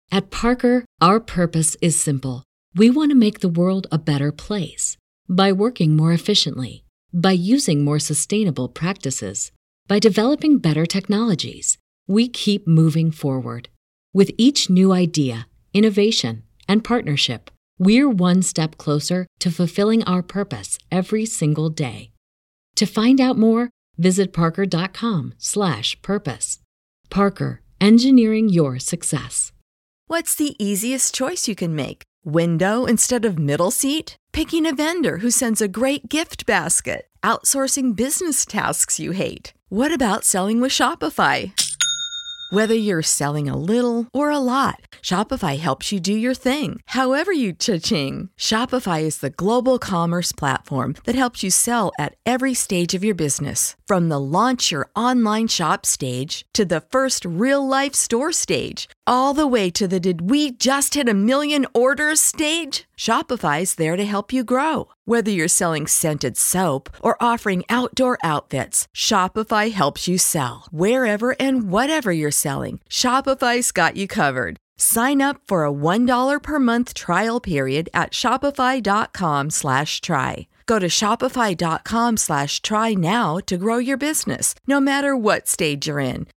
At Parker, our purpose is simple. We want to make the world a better place by working more efficiently, by using more sustainable practices, by developing better technologies. We keep moving forward. With each new idea, innovation, and partnership, we're one step closer to fulfilling our purpose every single day. To find out more, visit parker.com/purpose. Parker, engineering your success. What's the easiest choice you can make? Window instead of middle seat? Picking a vendor who sends a great gift basket? Outsourcing business tasks you hate? What about selling with Shopify? Whether you're selling a little or a lot, Shopify helps you do your thing, however you cha-ching. Shopify is the global commerce platform that helps you sell at every stage of your business. From the launch your online shop stage to the first real-life store stage, all the way to the did we just hit a million orders stage. Shopify's there to help you grow. Whether you're selling scented soap or offering outdoor outfits, Shopify helps you sell. Wherever and whatever you're selling, Shopify's got you covered. Sign up for a $1 per month trial period at shopify.com/try. Go to shopify.com/try now to grow your business, no matter what stage you're in.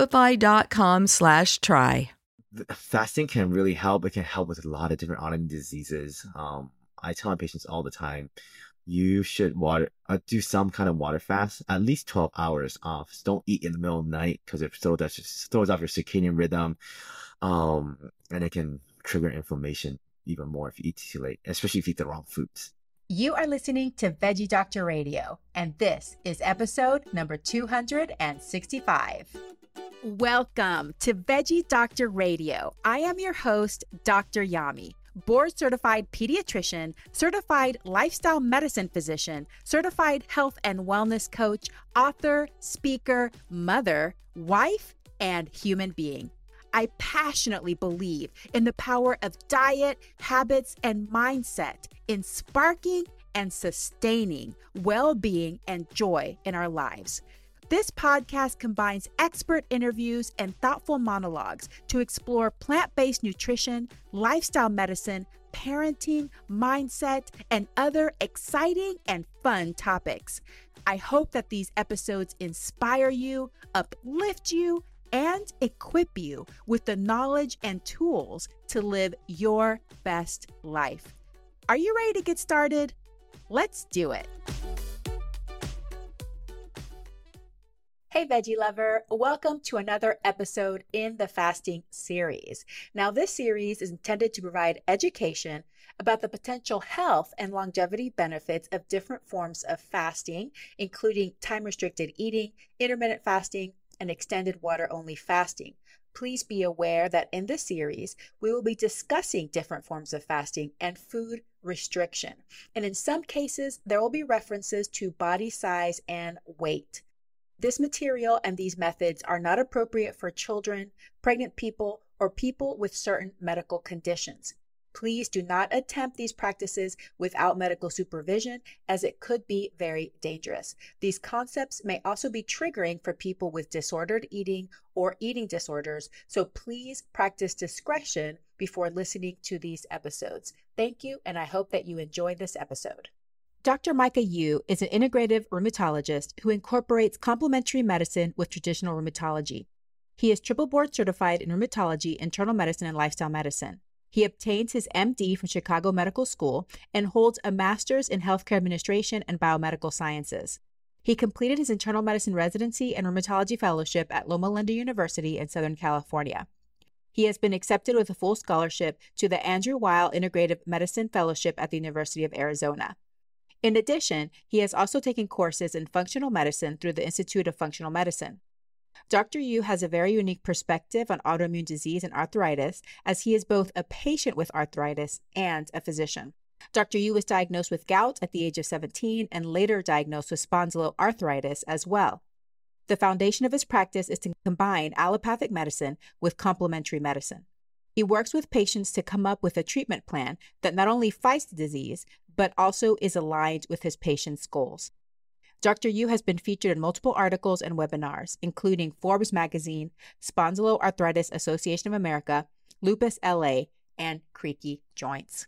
Shopify.com/try. Fasting can really help. It can help with a lot of different autoimmune diseases. I tell my patients all the time, you should do some kind of water fast, at least 12 hours off. So don't eat in the middle of the night because it throws off your circadian rhythm, and it can trigger inflammation even more if you eat too late, especially if you eat the wrong foods. You are listening to Veggie Doctor Radio, and this is episode number 265. Welcome to Veggie Doctor Radio. I am your host, Dr. Yami, board-certified pediatrician, certified lifestyle medicine physician, certified health and wellness coach, author, speaker, mother, wife, and human being. I passionately believe in the power of diet, habits, and mindset in sparking and sustaining well-being and joy in our lives. This podcast combines expert interviews and thoughtful monologues to explore plant-based nutrition, lifestyle medicine, parenting, mindset, and other exciting and fun topics. I hope that these episodes inspire you, uplift you, and equip you with the knowledge and tools to live your best life. Are you ready to get started? Let's do it. Hey, veggie lover, welcome to another episode in the fasting series. Now, this series is intended to provide education about the potential health and longevity benefits of different forms of fasting, including time-restricted eating, intermittent fasting, and extended water-only fasting. Please be aware that in this series, we will be discussing different forms of fasting and food restriction. And in some cases, there will be references to body size and weight. This material and these methods are not appropriate for children, pregnant people, or people with certain medical conditions. Please do not attempt these practices without medical supervision, as it could be very dangerous. These concepts may also be triggering for people with disordered eating or eating disorders, so please practice discretion before listening to these episodes. Thank you, and I hope that you enjoy this episode. Dr. Micah Yu is an integrative rheumatologist who incorporates complementary medicine with traditional rheumatology. He is triple board certified in rheumatology, internal medicine, and lifestyle medicine. He obtains his MD from Chicago Medical School and holds a master's in healthcare administration and biomedical sciences. He completed his internal medicine residency and rheumatology fellowship at Loma Linda University in Southern California. He has been accepted with a full scholarship to the Andrew Weil Integrative Medicine Fellowship at the University of Arizona. In addition, he has also taken courses in functional medicine through the Institute of Functional Medicine. Dr. Yu has a very unique perspective on autoimmune disease and arthritis, as he is both a patient with arthritis and a physician. Dr. Yu was diagnosed with gout at the age of 17 and later diagnosed with spondyloarthritis as well. The foundation of his practice is to combine allopathic medicine with complementary medicine. He works with patients to come up with a treatment plan that not only fights the disease, but also is aligned with his patient's goals. Dr. Yu has been featured in multiple articles and webinars, including Forbes Magazine, Spondyloarthritis Association of America, lupus LA, and creaky joints.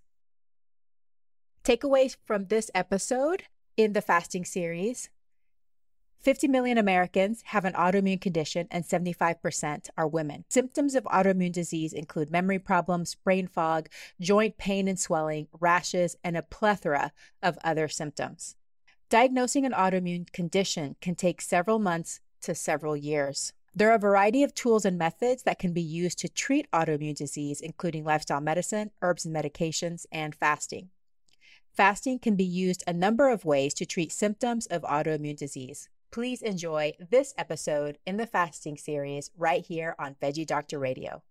Takeaways from this episode in the fasting series: 50 million Americans have an autoimmune condition and 75% are women. Symptoms of autoimmune disease include memory problems, brain fog, joint pain and swelling, rashes, and a plethora of other symptoms. Diagnosing an autoimmune condition can take several months to several years. There are a variety of tools and methods that can be used to treat autoimmune disease, including lifestyle medicine, herbs and medications, and fasting. Fasting can be used a number of ways to treat symptoms of autoimmune disease. Please enjoy this episode in the fasting series right here on Veggie Doctor Radio.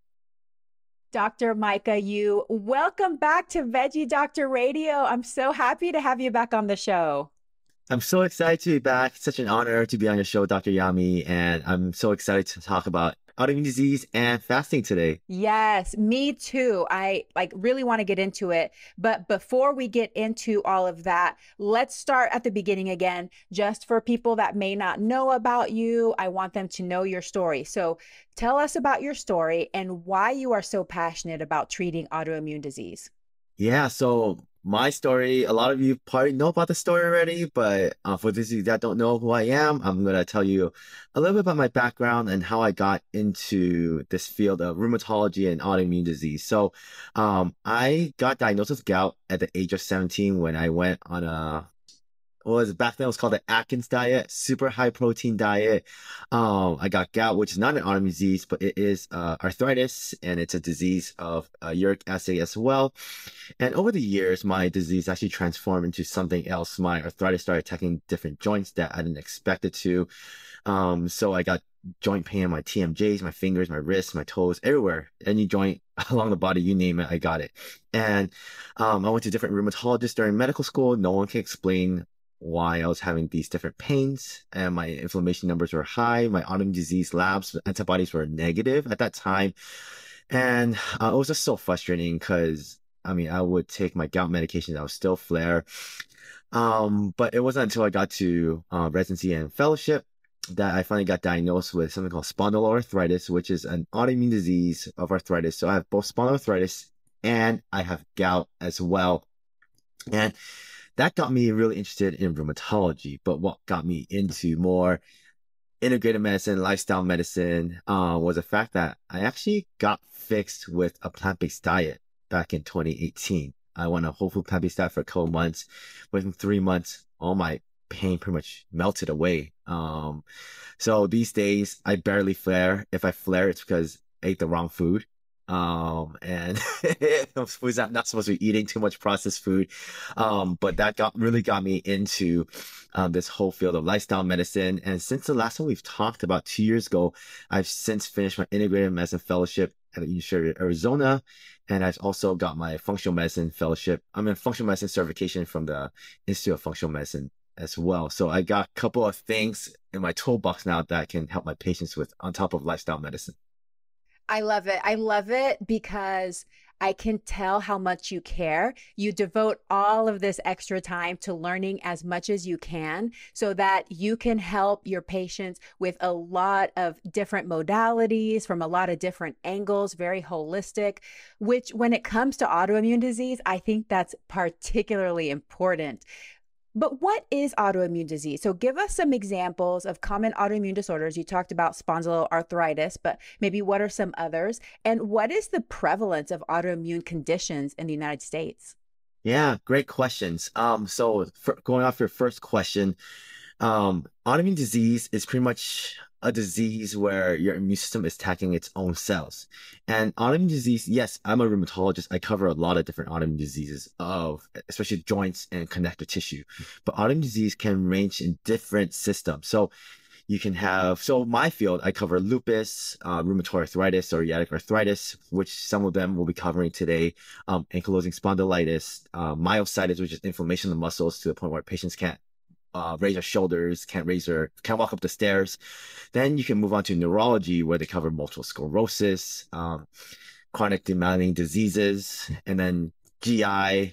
Dr. Micah Yu, welcome back to Veggie Doctor Radio. I'm so happy to have you back on the show. I'm so excited to be back. It's such an honor to be on your show, Dr. Yami, and I'm so excited to talk about autoimmune disease and fasting today. Yes, me too. I really want to get into it. But before we get into all of that, let's start at the beginning again. Just for people that may not know about you, I want them to know your story. So tell us about your story and why you are so passionate about treating autoimmune disease. Yeah, so my story, a lot of you probably know about the story already, but for those of you that don't know who I am, I'm going to tell you a little bit about my background and how I got into this field of rheumatology and autoimmune disease. So I got diagnosed with gout at the age of 17 when I went on back then it was called the Atkins diet, super high protein diet. I got gout, which is not an autoimmune disease, but it is arthritis, and it's a disease of uric acid as well. And over the years, my disease actually transformed into something else. My arthritis started attacking different joints that I didn't expect it to. So I got joint pain in my TMJs, my fingers, my wrists, my toes, everywhere. Any joint along the body, you name it, I got it. And I went to different rheumatologists during medical school. No one can explain why I was having these different pains, and my inflammation numbers were high. My autoimmune disease labs, antibodies were negative at that time. And it was just so frustrating because, I would take my gout medication, I would still flare. But it wasn't until I got to residency and fellowship that I finally got diagnosed with something called spondyloarthritis, which is an autoimmune disease of arthritis. So I have both spondyloarthritis and I have gout as well. And that got me really interested in rheumatology. But what got me into more integrative medicine, lifestyle medicine, was the fact that I actually got fixed with a plant-based diet back in 2018. I went on a whole food plant-based diet for a couple months. Within 3 months, all my pain pretty much melted away. So these days, I barely flare. If I flare, it's because I ate the wrong food. And foods I'm not supposed to be eating, too much processed food. But that really got me into this whole field of lifestyle medicine. And since the last time we've talked about 2 years ago, I've since finished my integrative medicine fellowship at the University of Arizona. And I've also got my functional medicine fellowship. I'm in functional medicine certification from the Institute of Functional Medicine as well. So I got a couple of things in my toolbox now that can help my patients with on top of lifestyle medicine. I love it. I love it because I can tell how much you care. You devote all of this extra time to learning as much as you can so that you can help your patients with a lot of different modalities from a lot of different angles, very holistic, which when it comes to autoimmune disease, I think that's particularly important. But what is autoimmune disease? So give us some examples of common autoimmune disorders. You talked about spondyloarthritis, but maybe what are some others? And what is the prevalence of autoimmune conditions in the United States? Yeah, great questions. Going off your first question, autoimmune disease is pretty much a disease where your immune system is attacking its own cells. And autoimmune disease, yes, I'm a rheumatologist. I cover a lot of different autoimmune diseases especially joints and connective tissue. But autoimmune disease can range in different systems. So you can have, my field, I cover lupus, rheumatoid arthritis, or psoriatic arthritis, which some of them we'll be covering today, ankylosing spondylitis, myositis, which is inflammation of the muscles to the point where patients can't raise their shoulders, can't walk up the stairs. Then you can move on to neurology, where they cover multiple sclerosis, chronic demyelinating diseases, and then GI,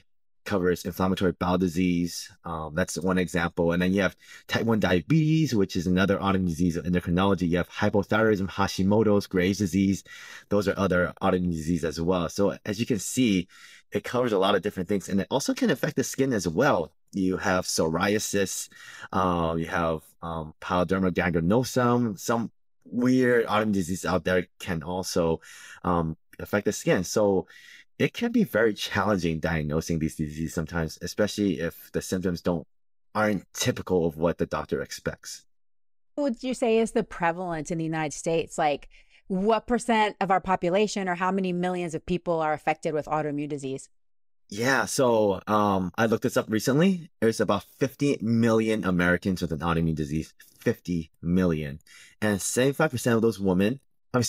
covers inflammatory bowel disease. That's one example. And then you have type 1 diabetes, which is another autoimmune disease of endocrinology. You have hypothyroidism, Hashimoto's, Graves' disease. Those are other autoimmune diseases as well. So as you can see, it covers a lot of different things, and it also can affect the skin as well. You have psoriasis, you have pyoderma gangrenosum. Some weird autoimmune disease out there can also affect the skin. So it can be very challenging diagnosing these diseases sometimes, especially if the symptoms aren't typical of what the doctor expects. What would you say is the prevalence in the United States? Like, what percent of our population or how many millions of people are affected with autoimmune disease? Yeah, so I looked this up recently. There's about 50 million Americans with an autoimmune disease. 50 million. And 75% of those women,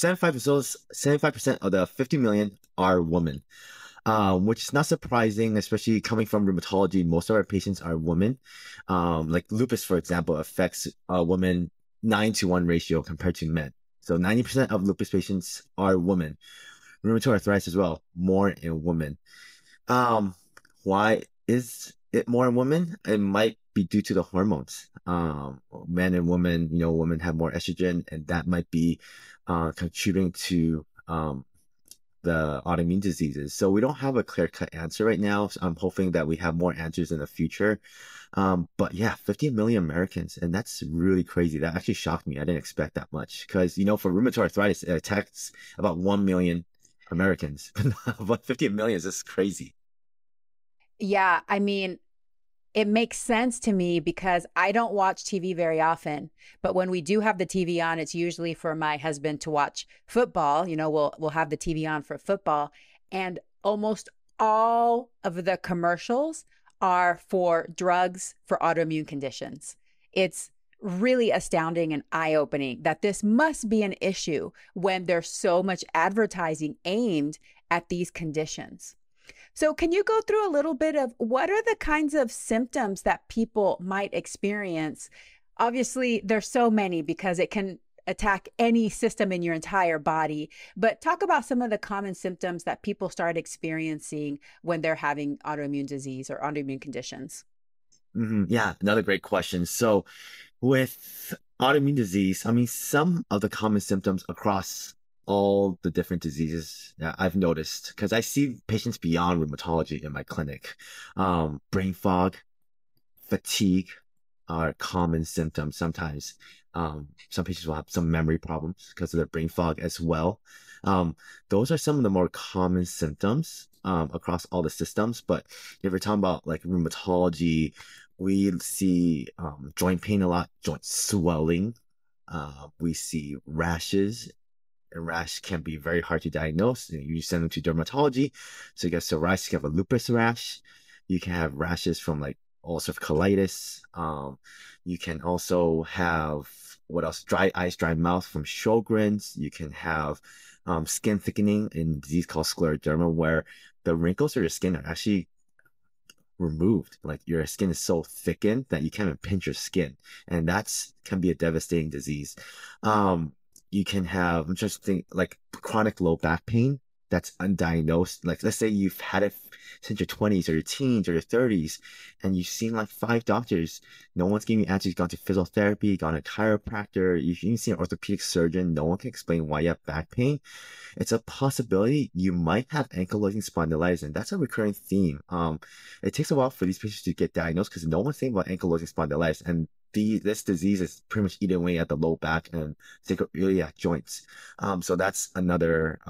75% of the 50 million are women, which is not surprising, especially coming from rheumatology. Most of our patients are women. Like lupus, for example, affects women 9-to-1 ratio compared to men. So 90% of lupus patients are women. Rheumatoid arthritis as well, more in women. Why is it more in women? It might be due to the hormones. Men and women, women have more estrogen, and that might be contributing to the autoimmune diseases. So we don't have a clear-cut answer right now. So I'm hoping that we have more answers in the future. But yeah, 50 million Americans, and that's really crazy. That actually shocked me. I didn't expect that much because, for rheumatoid arthritis, it attacks about 1 million Americans, but 50 million is just crazy. Yeah, I mean, it makes sense to me because I don't watch TV very often, but when we do have the TV on, it's usually for my husband to watch football. We'll have the TV on for football, and almost all of the commercials are for drugs for autoimmune conditions. It's really astounding and eye-opening that this must be an issue when there's so much advertising aimed at these conditions. So can you go through a little bit of what are the kinds of symptoms that people might experience? Obviously, there's so many because it can attack any system in your entire body, but talk about some of the common symptoms that people start experiencing when they're having autoimmune disease or autoimmune conditions. Yeah, another great question. So with autoimmune disease, some of the common symptoms across all the different diseases that I've noticed, because I see patients beyond rheumatology in my clinic. Brain fog, fatigue are common symptoms sometimes. Some patients will have some memory problems because of their brain fog as well. Those are some of the more common symptoms across all the systems. But if we're talking about like rheumatology, we see joint pain a lot, joint swelling. We see rashes. A rash can be very hard to diagnose. You send them to dermatology. So you get psoriasis, you have a lupus rash. You can have rashes from like ulcerative colitis. You can also have, what else? Dry eyes, dry mouth from Sjogren's. You can have skin thickening in a disease called scleroderma, where the wrinkles of your skin are actually removed. Like your skin is so thickened that you can't even pinch your skin. And that's can be a devastating disease. You can have, I'm just thinking, like chronic low back pain that's undiagnosed. Like, let's say you've had it since your 20s or your teens or your 30s, and you've seen like 5 doctors. No one's giving you answers. You've gone to physiotherapy, gone to a chiropractor, you've even seen an orthopedic surgeon. No one can explain why you have back pain. It's a possibility you might have ankylosing spondylitis, and that's a recurring theme. It takes a while for these patients to get diagnosed because no one's saying about ankylosing spondylitis, and this disease is pretty much eating away at the low back and sacroiliac joints. So that's another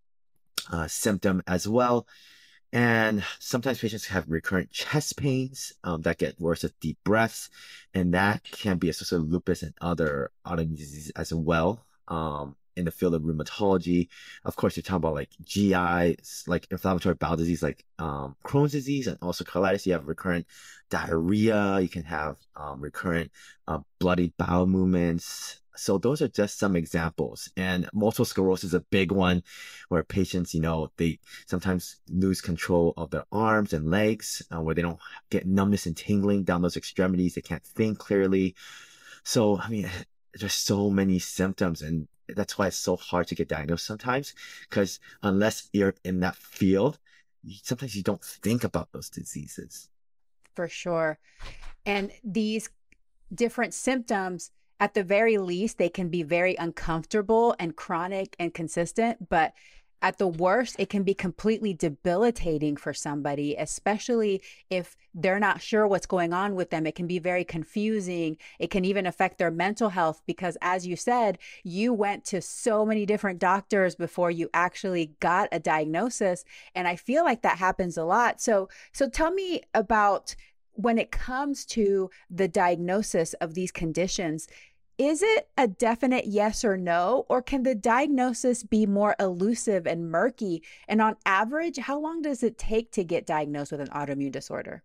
symptom as well. And sometimes patients have recurrent chest pains that get worse with deep breaths, and that can be associated with lupus and other autoimmune diseases as well. In the field of rheumatology, of course, you're talking about like GI, like inflammatory bowel disease, like Crohn's disease, and also colitis. You have recurrent diarrhea. You can have recurrent bloody bowel movements. So those are just some examples. And multiple sclerosis is a big one where patients, they sometimes lose control of their arms and legs, where they don't get numbness and tingling down those extremities. They can't think clearly. So, there's so many symptoms, and that's why it's so hard to get diagnosed sometimes, because unless you're in that field, sometimes you don't think about those diseases. For sure. And these different symptoms, at the very least, they can be very uncomfortable and chronic and consistent, but at the worst, it can be completely debilitating for somebody, especially if they're not sure what's going on with them. It can be very confusing. It can even affect their mental health because, as you said, you went to so many different doctors before you actually got a diagnosis. And I feel like that happens a lot. So tell me about when it comes to the diagnosis of these conditions. Is it a definite yes or no, or can the diagnosis be more elusive and murky? And on average, how long does it take to get diagnosed with an autoimmune disorder?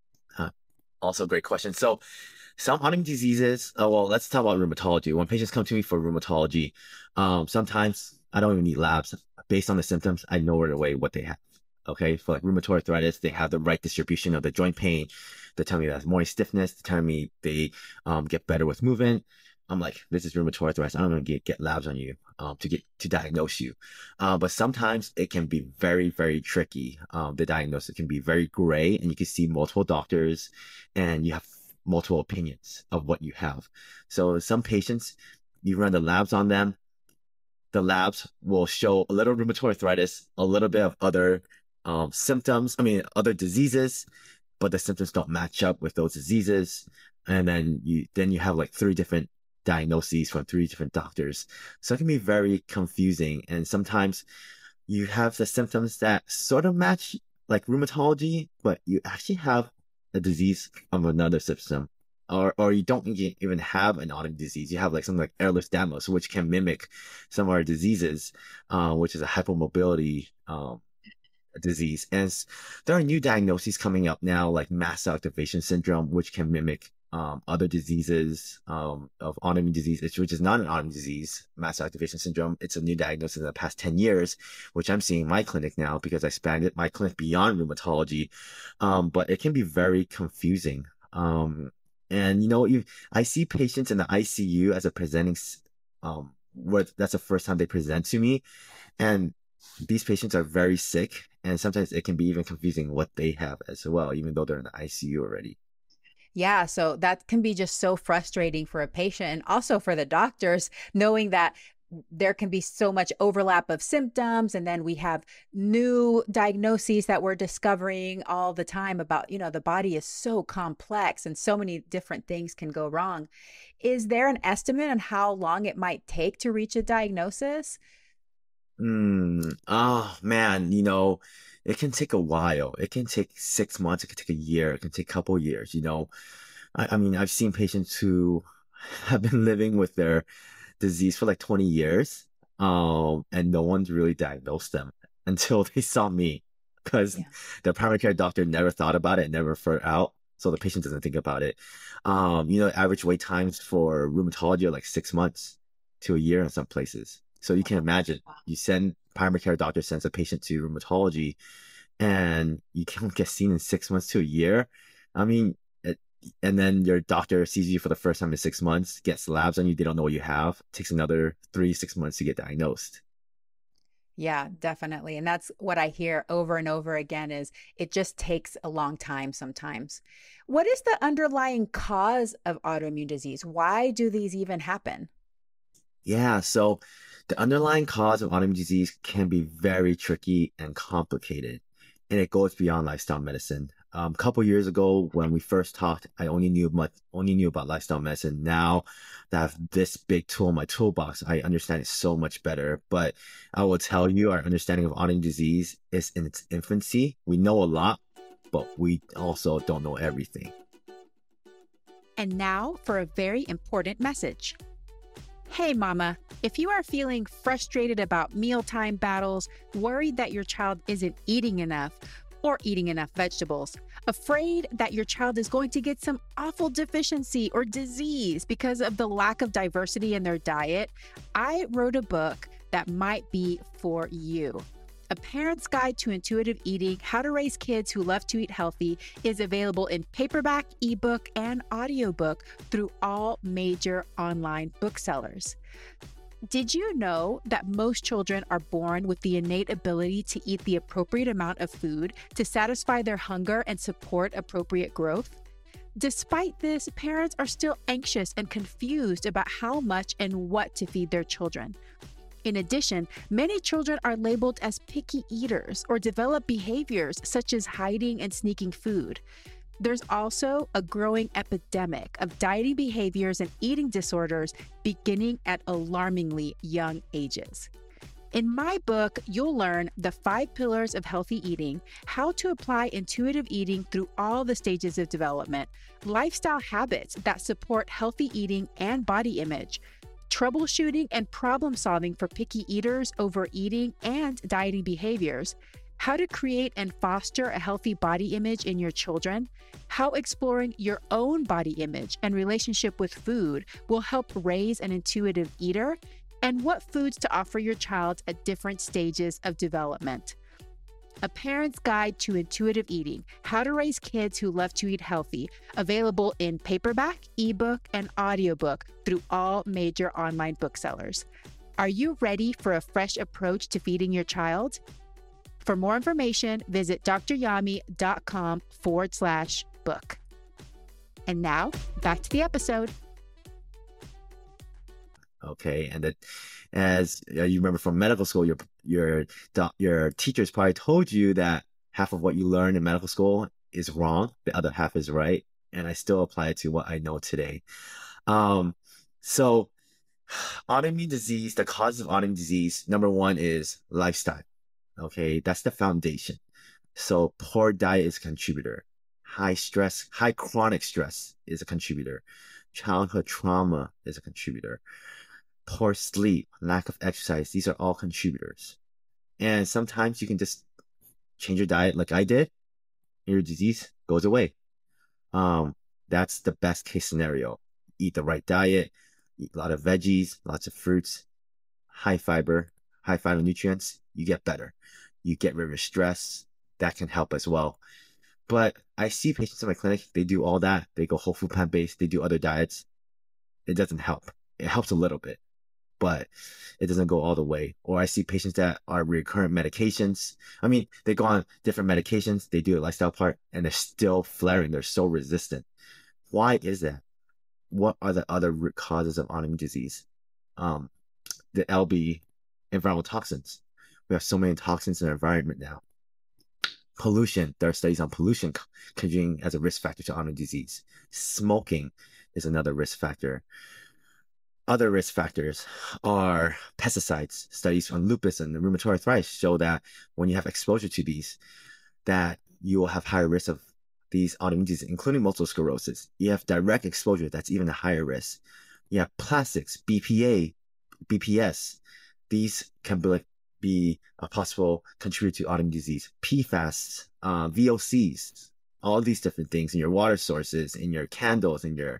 Also a great question. So some autoimmune diseases, well, let's talk about rheumatology. When patients come to me for rheumatology, sometimes I don't even need labs. Based on the symptoms, I know right away what they have. Okay, for like rheumatoid arthritis, they have the right distribution of the joint pain. They tell me that's morning stiffness. They tell me they get better with movement. I'm like, this is rheumatoid arthritis. I'm going to get labs on you to diagnose you. But sometimes it can be very, very tricky. The diagnosis can be very gray, and you can see multiple doctors, and you have multiple opinions of what you have. So some patients, you run the labs on them. The labs will show a little rheumatoid arthritis, a little bit of other symptoms. Other diseases, but the symptoms don't match up with those diseases. And then you have like 3 different diagnoses from 3 different doctors. So it can be very confusing. And sometimes you have the symptoms that sort of match like rheumatology, but you actually have a disease of another system. Or you don't even have an autoimmune disease. You have like something like Ehlers-Danlos, which can mimic some of our diseases, which is a hypomobility disease. And there are new diagnoses coming up now, like mast cell activation syndrome, which can mimic other diseases of autoimmune disease, which is not an autoimmune disease. Mast cell activation syndrome, it's a new diagnosis in the past 10 years, which I'm seeing in my clinic now because I expanded my clinic beyond rheumatology. But it can be very confusing. And I see patients in the ICU as a presenting, that's the first time they present to me. And these patients are very sick, and sometimes it can be even confusing what they have as well, even though they're in the ICU already. Yeah, so that can be just so frustrating for a patient and also for the doctors, knowing that there can be so much overlap of symptoms. And then we have new diagnoses that we're discovering all the time about, the body is so complex and so many different things can go wrong. Is there an estimate on how long it might take to reach a diagnosis? Oh man, it can take a while. It can take 6 months. It can take a year. It can take a couple years. I've seen patients who have been living with their disease for like 20 years, and no one's really diagnosed them until they saw me, because the primary care doctor never thought about it, never referred out, so the patient doesn't think about it. Average wait times for rheumatology are like 6 months to a year in some places. So you can imagine, primary care doctor sends a patient to rheumatology, and you can't get seen in 6 months to a year. And then your doctor sees you for the first time in 6 months, gets labs on you, they don't know what you have. It takes another 3-6 months to get diagnosed. Yeah, definitely. And that's what I hear over and over again is it just takes a long time sometimes. What is the underlying cause of autoimmune disease? Why do these even happen? Yeah, so the underlying cause of autoimmune disease can be very tricky and complicated, and it goes beyond lifestyle medicine. A couple years ago, when we first talked, I only knew about lifestyle medicine. Now that I have this big tool in my toolbox, I understand it so much better. But I will tell you, our understanding of autoimmune disease is in its infancy. We know a lot, but we also don't know everything. And now for a very important message. Hey, Mama, if you are feeling frustrated about mealtime battles, worried that your child isn't eating enough or eating enough vegetables, afraid that your child is going to get some awful deficiency or disease because of the lack of diversity in their diet, I wrote a book that might be for you. A Parent's Guide to Intuitive Eating, How to Raise Kids Who Love to Eat Healthy is available in paperback, ebook, and audiobook through all major online booksellers. Did you know that most children are born with the innate ability to eat the appropriate amount of food to satisfy their hunger and support appropriate growth? Despite this, parents are still anxious and confused about how much and what to feed their children. In addition, many children are labeled as picky eaters or develop behaviors such as hiding and sneaking food. There's also a growing epidemic of dieting behaviors and eating disorders beginning at alarmingly young ages. In my book, you'll learn the 5 pillars of healthy eating, how to apply intuitive eating through all the stages of development, lifestyle habits that support healthy eating and body image, troubleshooting and problem solving for picky eaters, overeating, and dieting behaviors, how to create and foster a healthy body image in your children, how exploring your own body image and relationship with food will help raise an intuitive eater, and what foods to offer your child at different stages of development. A Parent's Guide to Intuitive Eating, How to Raise Kids Who Love to Eat Healthy, available in paperback, ebook, and audiobook through all major online booksellers. Are you ready for a fresh approach to feeding your child? For more information, visit DrYami.com/book. And now, back to the episode. Okay, and that, as you remember from medical school, your teachers probably told you that half of what you learn in medical school is wrong, the other half is right, and I still apply it to what I know today. So autoimmune disease, the causes of autoimmune disease, number one is lifestyle. Okay, that's the foundation. So poor diet is a contributor. High chronic stress is a contributor. Childhood trauma is a contributor. Poor sleep, lack of exercise, these are all contributors. And sometimes you can just change your diet like I did, and your disease goes away. That's the best case scenario. Eat the right diet, eat a lot of veggies, lots of fruits, high fiber nutrients, you get better. You get rid of stress, that can help as well. But I see patients in my clinic, they do all that. They go whole food plant-based, they do other diets. It doesn't help. It helps a little bit, but it doesn't go all the way. Or I see patients that are recurrent medications. I mean, they go on different medications, they do a lifestyle part, and they're still flaring. They're so resistant. Why is that? What are the other root causes of autoimmune disease? The LB, environmental toxins. We have so many toxins in our environment now. Pollution, there are studies on pollution contributing as a risk factor to autoimmune disease. Smoking is another risk factor. Other risk factors are pesticides. Studies on lupus and rheumatoid arthritis show that when you have exposure to these, that you will have higher risk of these autoimmune diseases, including multiple sclerosis. You have direct exposure, that's even a higher risk. You have plastics, BPA, BPS. These can be a possible contributor to autoimmune disease. PFAS, VOCs, all these different things in your water sources, in your candles, in your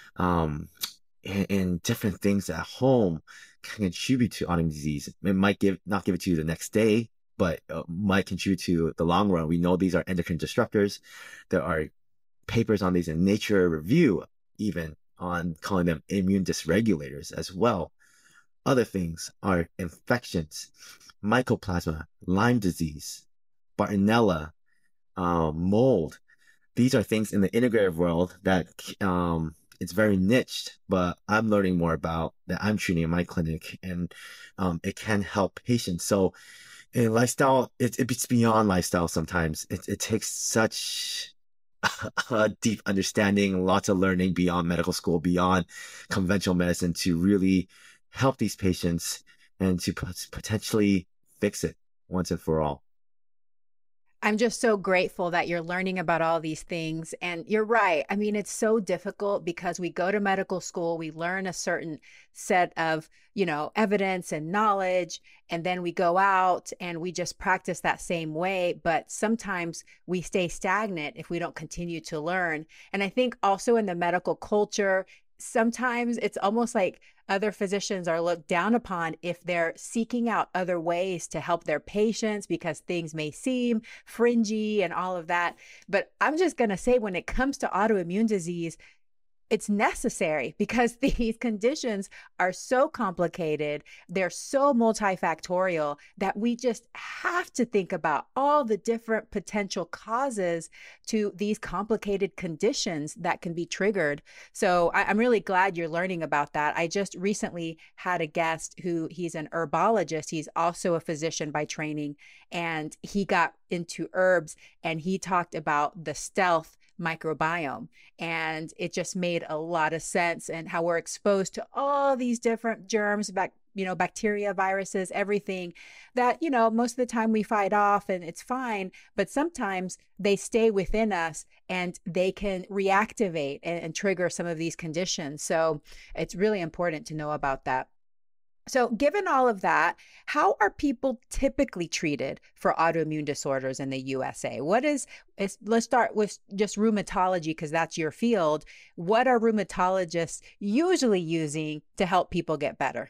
in different things at home can contribute to autoimmune disease. It might not give it to you the next day, but might contribute to the long run. We know these are endocrine disruptors. There are papers on these in Nature Review, even on calling them immune dysregulators as well. Other things are infections, mycoplasma, Lyme disease, Bartonella, mold. These are things in the integrative world that it's very niched, but I'm learning more about that I'm treating in my clinic, and it can help patients. So in lifestyle, it's beyond lifestyle sometimes. It takes such a deep understanding, lots of learning beyond medical school, beyond conventional medicine to really help these patients and to potentially fix it once and for all. I'm just so grateful that you're learning about all these things. And you're right. I mean, it's so difficult because we go to medical school, we learn a certain set of, evidence and knowledge, and then we go out and we just practice that same way. But sometimes we stay stagnant if we don't continue to learn. And I think also in the medical culture, sometimes it's almost like other physicians are looked down upon if they're seeking out other ways to help their patients because things may seem fringy and all of that. But I'm just going to say, when it comes to autoimmune disease, it's necessary because these conditions are so complicated. They're so multifactorial that we just have to think about all the different potential causes to these complicated conditions that can be triggered. So I'm really glad you're learning about that. I just recently had a guest who he's an herbologist. He's also a physician by training, and he got into herbs, and he talked about the stealth microbiome, and it just made a lot of sense, and how we're exposed to all these different germs, bacteria, viruses, everything that, most of the time we fight off and it's fine, but sometimes they stay within us and they can reactivate and trigger some of these conditions. So it's really important to know about that. So given all of that, how are people typically treated for autoimmune disorders in the USA? Let's start with just rheumatology, because that's your field. What are rheumatologists usually using to help people get better?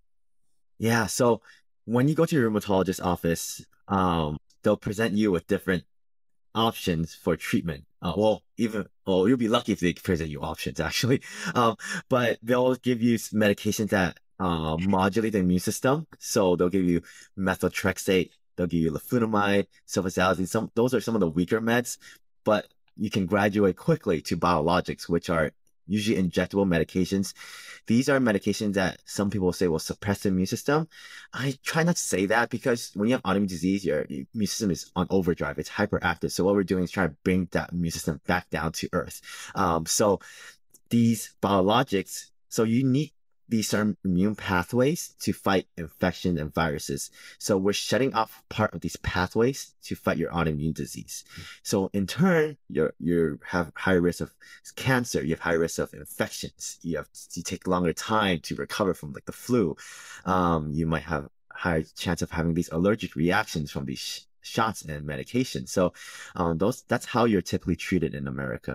Yeah, so when you go to your rheumatologist's office, they'll present you with different options for treatment. You'll be lucky if they present you options, actually. But they'll give you medications that modulate the immune system. So they'll give you methotrexate, they'll give you leflunomide, sulfasalazine. Those are some of the weaker meds, but you can graduate quickly to biologics, which are usually injectable medications. These are medications that some people say will suppress the immune system. I try not to say that, because when you have autoimmune disease, your immune system is on overdrive. It's hyperactive. So what we're doing is trying to bring that immune system back down to earth. So these biologics, so you need these certain immune pathways to fight infections and viruses. So we're shutting off part of these pathways to fight your autoimmune disease. So in turn, you have higher risk of cancer. You have higher risk of infections. You take longer time to recover from like the flu. You might have higher chance of having these allergic reactions from these shots and medications. So that's how you're typically treated in America.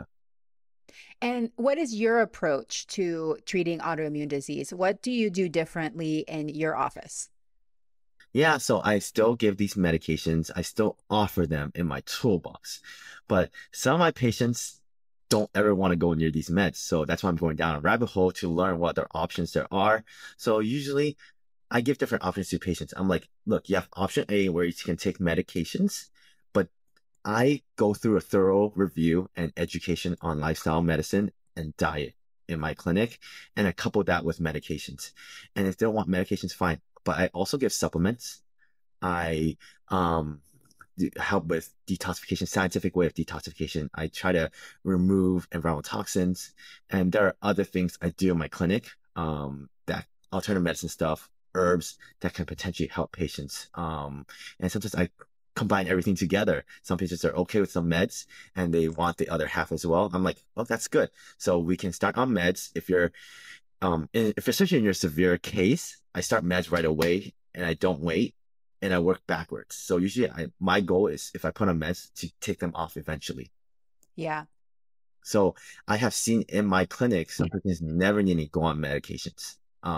And what is your approach to treating autoimmune disease? What do you do differently in your office? Yeah, so I still give these medications. I still offer them in my toolbox. But some of my patients don't ever want to go near these meds. So that's why I'm going down a rabbit hole to learn what other options there are. So usually I give different options to patients. I'm like, look, you have option A where you can take medications, but I go through a thorough review and education on lifestyle medicine and diet in my clinic, and I couple that with medications. And if they don't want medications, fine. But I also give supplements. I help with detoxification, scientific way of detoxification. I try to remove environmental toxins. And there are other things I do in my clinic, that alternative medicine stuff, herbs that can potentially help patients. And sometimes I combine everything together. Some patients are okay with some meds and they want the other half as well. I'm like, well, that's good. So we can start on meds. If you're especially in your severe case, I start meds right away and I don't wait and I work backwards. So usually my goal is, if I put on meds, to take them off eventually. Yeah. So I have seen in my clinic, some patients never need to go on medications.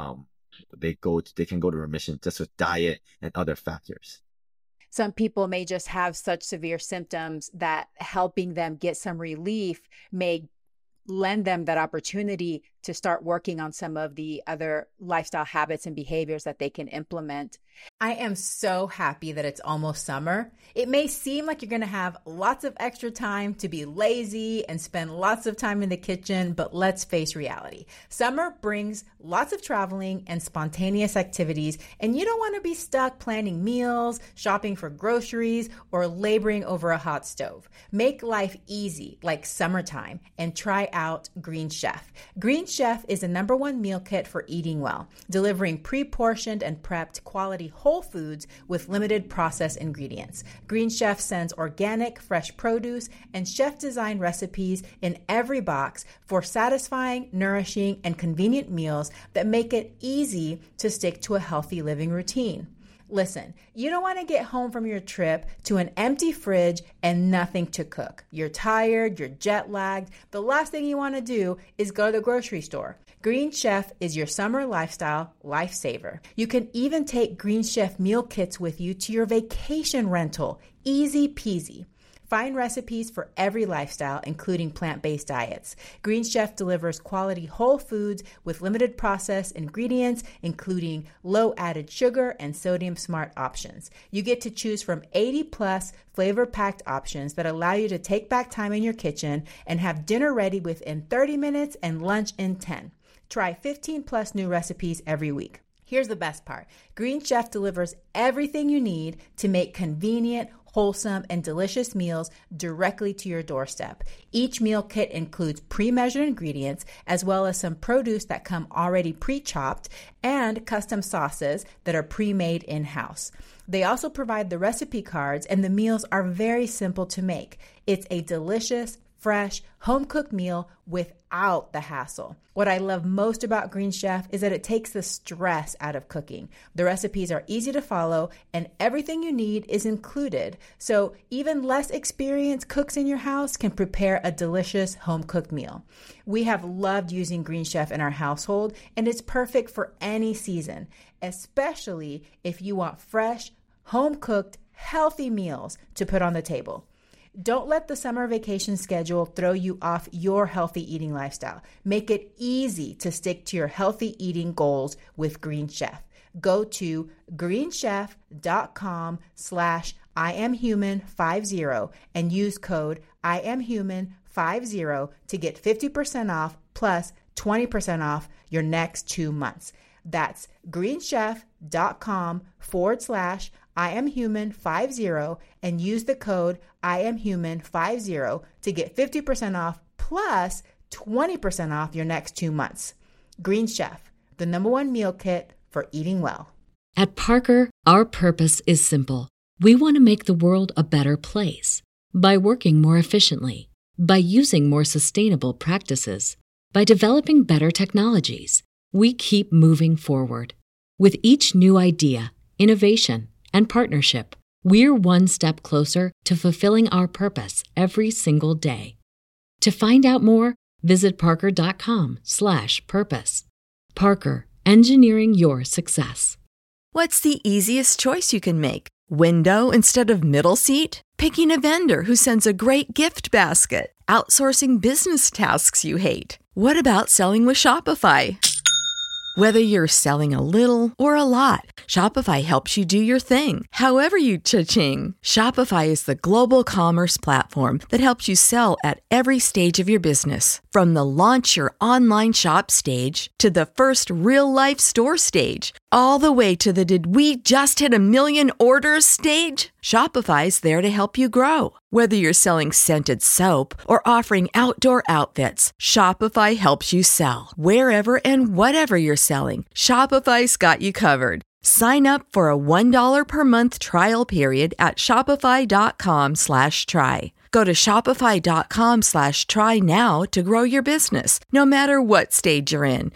They can go to remission just with diet and other factors. Some people may just have such severe symptoms that helping them get some relief may lend them that opportunity to start working on some of the other lifestyle habits and behaviors that they can implement. I am so happy that it's almost summer. It may seem like you're going to have lots of extra time to be lazy and spend lots of time in the kitchen, but let's face reality. Summer brings lots of traveling and spontaneous activities, and you don't want to be stuck planning meals, shopping for groceries, or laboring over a hot stove. Make life easy like summertime and try out Green Chef. Green Chef is the #1 meal kit for eating well, delivering pre-portioned and prepped quality whole foods with limited processed ingredients. Green Chef sends organic, fresh produce and chef-designed recipes in every box for satisfying, nourishing, and convenient meals that make it easy to stick to a healthy living routine. Listen, you don't want to get home from your trip to an empty fridge and nothing to cook. You're tired, you're jet lagged. The last thing you want to do is go to the grocery store. Green Chef is your summer lifestyle lifesaver. You can even take Green Chef meal kits with you to your vacation rental. Easy peasy. Find recipes for every lifestyle, including plant-based diets. Green Chef delivers quality whole foods with limited processed ingredients, including low added sugar and sodium smart options. You get to choose from 80 plus flavor-packed options that allow you to take back time in your kitchen and have dinner ready within 30 minutes and lunch in 10. Try 15 plus new recipes every week. Here's the best part. Green Chef delivers everything you need to make convenient, wholesome, and delicious meals directly to your doorstep. Each meal kit includes pre-measured ingredients, as well as some produce that come already pre-chopped and custom sauces that are pre-made in-house. They also provide the recipe cards, and the meals are very simple to make. It's a delicious, fresh, home-cooked meal without the hassle. What I love most about Green Chef is that it takes the stress out of cooking. The recipes are easy to follow and everything you need is included. So even less experienced cooks in your house can prepare a delicious home-cooked meal. We have loved using Green Chef in our household, and it's perfect for any season, especially if you want fresh, home-cooked, healthy meals to put on the table. Don't let the summer vacation schedule throw you off your healthy eating lifestyle. Make it easy to stick to your healthy eating goals with Green Chef. Go to greenchef.com/IamHuman50 and use code IamHuman50 to get 50% off plus 20% off your next 2 months. That's greenchef.com/IamHuman50 and use the code IamHuman50 to get 50% off plus 20% off your next 2 months. Green Chef, the #1 meal kit for eating well. At Parker, our purpose is simple. We want to make the world a better place by working more efficiently, by using more sustainable practices, by developing better technologies. We keep moving forward. With each new idea, innovation, and partnership, we're one step closer to fulfilling our purpose every single day. To find out more, visit parker.com/purpose. Parker, engineering your success. What's the easiest choice you can make? Window instead of middle seat? Picking a vendor who sends a great gift basket? Outsourcing business tasks you hate? What about selling with Shopify? Whether you're selling a little or a lot, Shopify helps you do your thing, however you cha-ching. Shopify is the global commerce platform that helps you sell at every stage of your business. From the launch your online shop stage to the first real-life store stage, all the way to the did we just hit a million orders stage. Shopify's there to help you grow. Whether you're selling scented soap or offering outdoor outfits, Shopify helps you sell. Wherever and whatever you're selling, Shopify's got you covered. Sign up for a $1 per month trial period at shopify.com/try. Go to shopify.com/try now to grow your business, no matter what stage you're in.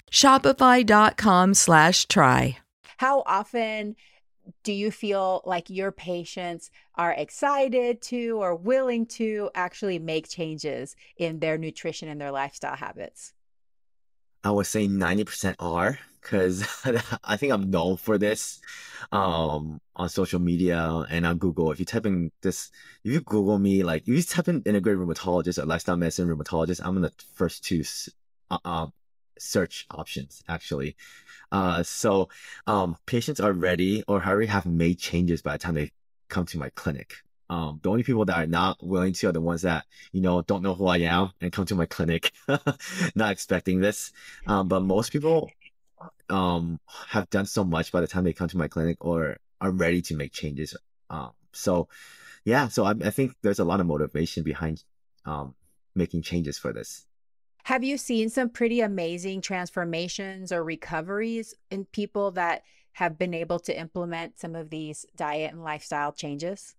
Shopify.com/try. How often do you feel like your patients are excited to or willing to actually make changes in their nutrition and their lifestyle habits? I would say 90% are, because I think I'm known for this on social media and on Google. If you type in this, if you Google me, like if you type in integrative rheumatologist or lifestyle medicine rheumatologist, I'm in the first two search options, actually. So patients are ready or already have made changes by the time they come to my clinic. The only people that are not willing to are the ones that, don't know who I am and come to my clinic, not expecting this. But most people have done so much by the time they come to my clinic or are ready to make changes. So I think there's a lot of motivation behind making changes for this. Have you seen some pretty amazing transformations or recoveries in people that have been able to implement some of these diet and lifestyle changes?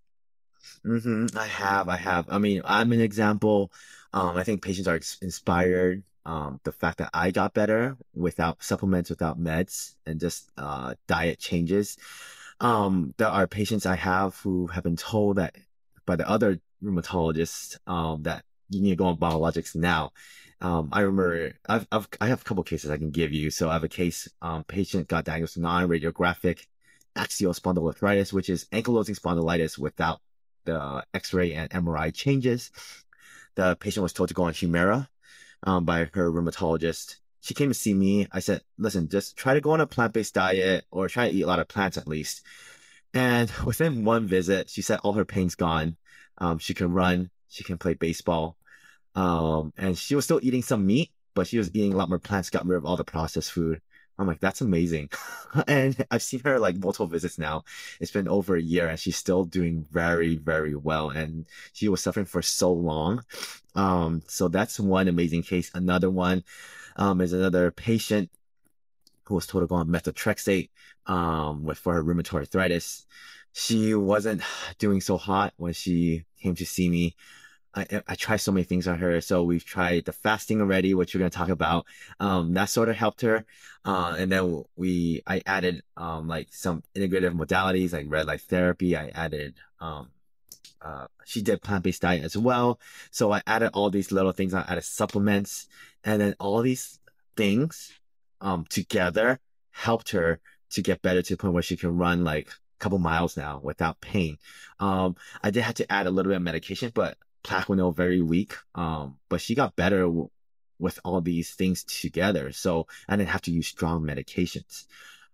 I have. I mean, I'm an example. I think patients are inspired. The fact that I got better without supplements, without meds, and just diet changes. There are patients I have who have been told that by the other rheumatologists that you need to go on biologics now. I remember I have a couple cases I can give you. So I have a case, patient got diagnosed with non-radiographic axial spondyloarthritis, which is ankylosing spondylitis without the X-ray and MRI changes. The patient was told to go on Humira by her rheumatologist. She came to see me. I said, listen, just try to go on a plant-based diet or try to eat a lot of plants at least. And within one visit, she said all her pain's gone. She can run, she can play baseball. And she was still eating some meat, but she was eating a lot more plants, got rid of all the processed food. I'm like, that's amazing. And I've seen her like multiple visits now. It's been over a year and she's still doing very, very well. And she was suffering for so long. So that's one amazing case. Another one is another patient who was told to go on methotrexate for her rheumatoid arthritis. She wasn't doing so hot when she came to see me. I tried so many things on her. So we've tried the fasting already, which we're going to talk about. That sort of helped her. And then I added, like some integrative modalities like red light therapy. I added, she did plant-based diet as well. So I added all these little things. I added supplements, and then all these things, together helped her to get better to the point where she can run like a couple miles now without pain. I did have to add a little bit of medication, but Plaquenil very weak. But she got better with all these things together. So I didn't have to use strong medications.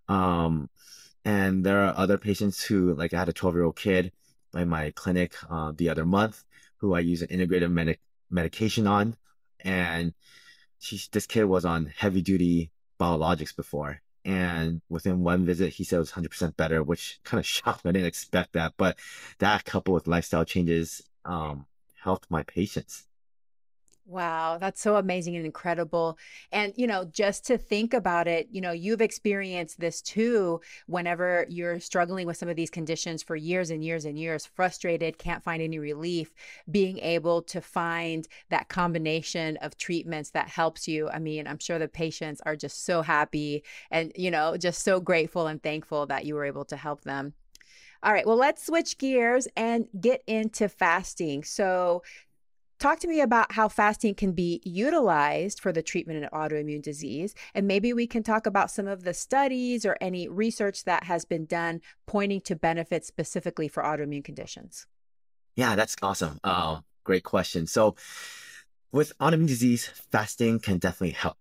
And there are other patients who, like I had a 12-year-old kid in my clinic the other month who I use an integrative medication on. And this kid was on heavy duty biologics before. And within one visit, he said it was 100% better, which kind of shocked me. I didn't expect that. But that coupled with lifestyle changes, helped my patients. Wow, that's so amazing and incredible. And, just to think about it, you've experienced this too, whenever you're struggling with some of these conditions for years and years and years, frustrated, can't find any relief, being able to find that combination of treatments that helps you. I mean, I'm sure the patients are just so happy and, just so grateful and thankful that you were able to help them. All right, well, let's switch gears and get into fasting. So, talk to me about how fasting can be utilized for the treatment of autoimmune disease. And maybe we can talk about some of the studies or any research that has been done pointing to benefits specifically for autoimmune conditions. Yeah, that's awesome. Great question. So with autoimmune disease, fasting can definitely help.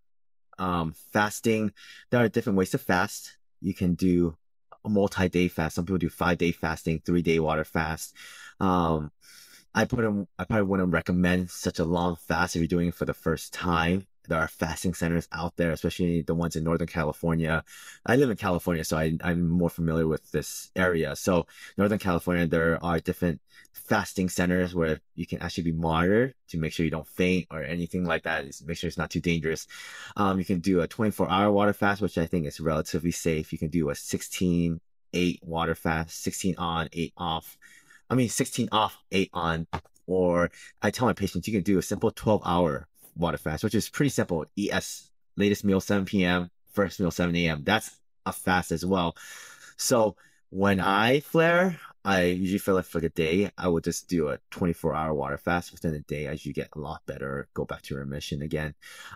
Fasting, there are different ways to fast. You can do a multi-day fast. Some people do 5-day fasting, 3-day water fast. I probably wouldn't recommend such a long fast if you're doing it for the first time. There are fasting centers out there, especially the ones in Northern California. I live in California, so I'm more familiar with this area. So Northern California, there are different fasting centers where you can actually be monitored to make sure you don't faint or anything like that. Make sure it's not too dangerous. You can do a 24-hour water fast, which I think is relatively safe. You can do a 16-8 water fast, 16 on, 8 off. 16 off, 8 on. Or I tell my patients you can do a simple 12-hour water fast, which is pretty simple. ES, latest meal 7 p.m., first meal 7 a.m. That's a fast as well. So when I flare, I usually feel like for the day, I would just do a 24-hour water fast. Within a day, as you get a lot better, go back to remission again.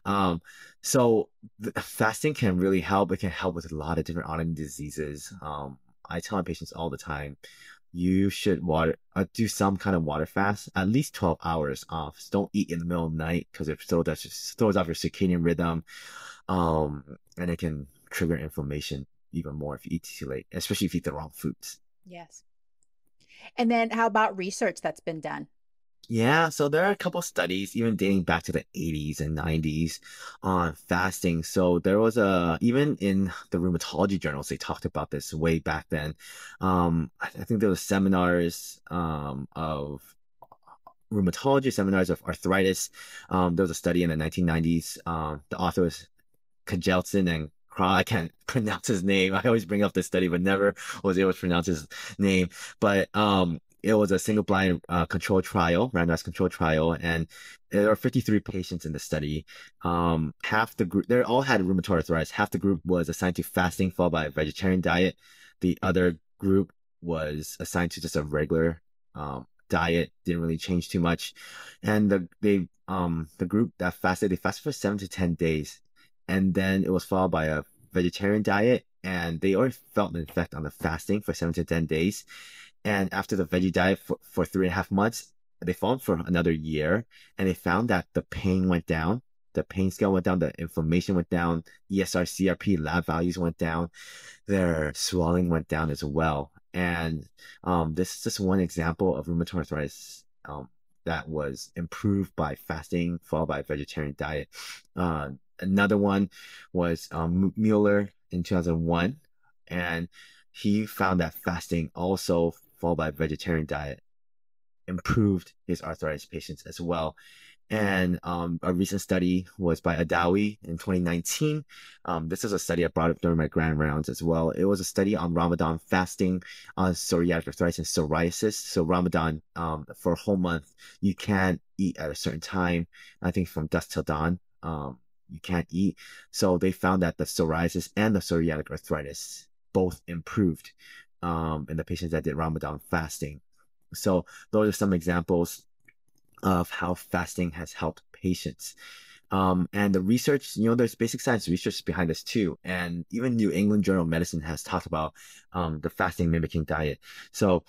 So fasting can really help. It can help with a lot of different autoimmune diseases. I tell my patients all the time, you should do some kind of water fast, at least 12 hours off. So don't eat in the middle of the night because it throws off your circadian rhythm. And it can trigger inflammation even more if you eat too late, especially if you eat the wrong foods. Yes. And then how about research that's been done? Yeah, so there are a couple studies, even dating back to the 80s and 90s on fasting. So there was even in the rheumatology journals, they talked about this way back then. I think there was seminars of rheumatology, seminars of arthritis. There was a study in the 1990s. The author was Kajelson and I can't pronounce his name. I always bring up this study, but never was able to pronounce his name. But it was a single-blind controlled trial, randomized controlled trial, and there were 53 patients in the study. Half the group, they all had rheumatoid arthritis. Half the group was assigned to fasting followed by a vegetarian diet. The other group was assigned to just a regular diet, didn't really change too much. And the group that fasted, they fasted for 7 to 10 days. And then it was followed by a vegetarian diet, and they already felt an effect on the fasting for 7 to 10 days. And after the veggie diet for 3.5 months, they followed for another year, and they found that the pain went down. The pain scale went down, the inflammation went down, ESR, CRP lab values went down, their swelling went down as well. And this is just one example of rheumatoid arthritis that was improved by fasting followed by a vegetarian diet. Another one was Mueller in 2001, and he found that fasting also followed by a vegetarian diet improved his arthritis patients as well. And a recent study was by Adawi in 2019. This is a study I brought up during my grand rounds as well. It was a study on Ramadan fasting on psoriatic arthritis and psoriasis. So Ramadan, for a whole month, you can't eat at a certain time. I think from dusk till dawn, you can't eat. So they found that the psoriasis and the psoriatic arthritis both improved in the patients that did Ramadan fasting. So those are some examples of how fasting has helped patients. And the research, there's basic science research behind this too. And even New England Journal of Medicine has talked about the fasting mimicking diet. So